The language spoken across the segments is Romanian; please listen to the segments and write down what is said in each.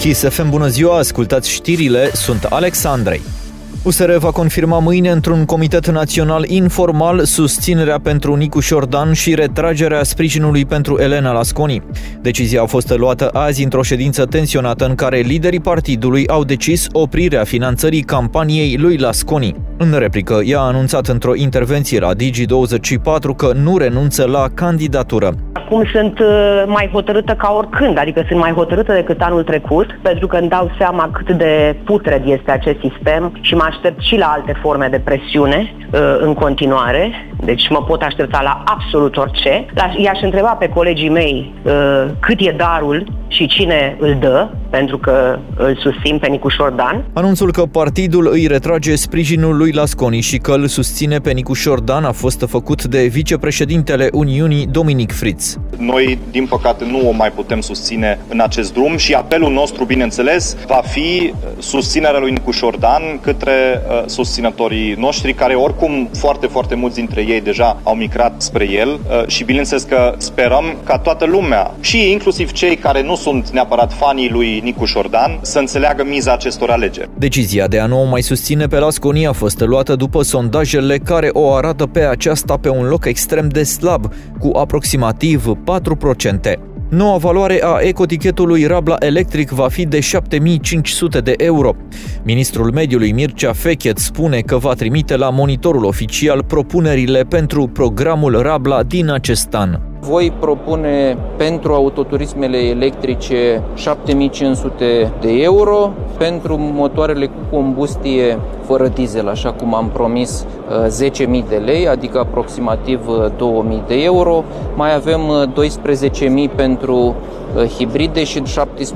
Kiss FM, bună ziua, ascultați știrile, sunt Alex Andrei. USR va confirma mâine într-un comitet național informal susținerea pentru Nicu Șordan și retragerea sprijinului pentru Elena Lasconi. Decizia a fost luată azi într-o ședință tensionată în care liderii partidului au decis oprirea finanțării campaniei lui Lasconi. În replică, ea a anunțat într-o intervenție la Digi24 că nu renunță la candidatură. Acum sunt mai hotărâtă ca oricând, adică sunt mai hotărâtă decât anul trecut, pentru că îmi dau seama cât de putred este acest sistem și mă aștept și la alte forme de presiune în continuare, deci mă pot aștepta la absolut orice. I-aș întreba pe colegii mei cât e darul și cine îl dă, pentru că îl susțin pe Nicu Șordan. Anunțul că partidul îi retrage sprijinul lui Lasconi și că îl susține pe Nicu Șordan a fost făcut de vicepreședintele Uniunii, Dominic Fritz. Noi, din păcate, nu o mai putem susține în acest drum și apelul nostru, bineînțeles, va fi susținerea lui Nicu Șordan către susținătorii noștri, care oricum foarte, foarte mulți dintre ei deja au migrat spre el și bineînțeles că sperăm ca toată lumea, și inclusiv cei care nu sunt neapărat fanii lui Nicu Șordan, să înțeleagă miza acestor alegeri. Decizia de a nu o mai susține pe Lasconi a fost luată după sondajele care o arată pe aceasta pe un loc extrem de slab, cu aproximativ 4%. Noua valoare a ecotichetului Rabla Electric va fi de 7.500 de euro. Ministrul Mediului Mircea Fechet spune că va trimite la Monitorul Oficial propunerile pentru programul Rabla din acest an. Voi propune pentru autoturismele electrice 7.500 de euro, pentru motoarele cu combustie fără diesel, așa cum am promis, 10.000 de lei, adică aproximativ 2.000 de euro. Mai avem 12.000 pentru hibride și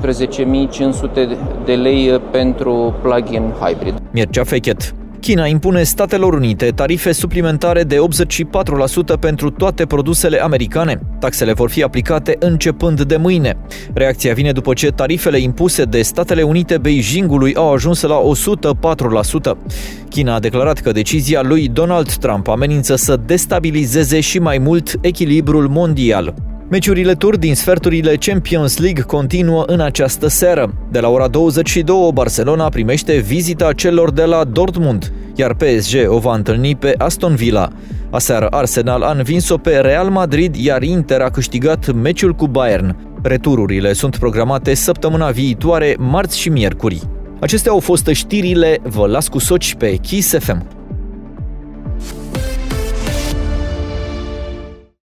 17.500 de lei pentru plug-in hybrid. Mircea Fechet. China impune Statelor Unite tarife suplimentare de 84% pentru toate produsele americane. Taxele vor fi aplicate începând de mâine. Reacția vine după ce tarifele impuse de Statele Unite Beijingului au ajuns la 104%. China a declarat că decizia lui Donald Trump amenință să destabilizeze și mai mult echilibrul mondial. Meciurile turni din sferturile Champions League continuă în această seară. De la ora 22, Barcelona primește vizita celor de la Dortmund, iar PSG o va întâlni pe Aston Villa. Aseară Arsenal a învins-o pe Real Madrid, iar Inter a câștigat meciul cu Bayern. Retururile sunt programate săptămâna viitoare, marți și miercuri. Acestea au fost știrile, vă las cu soci pe Kiss FM.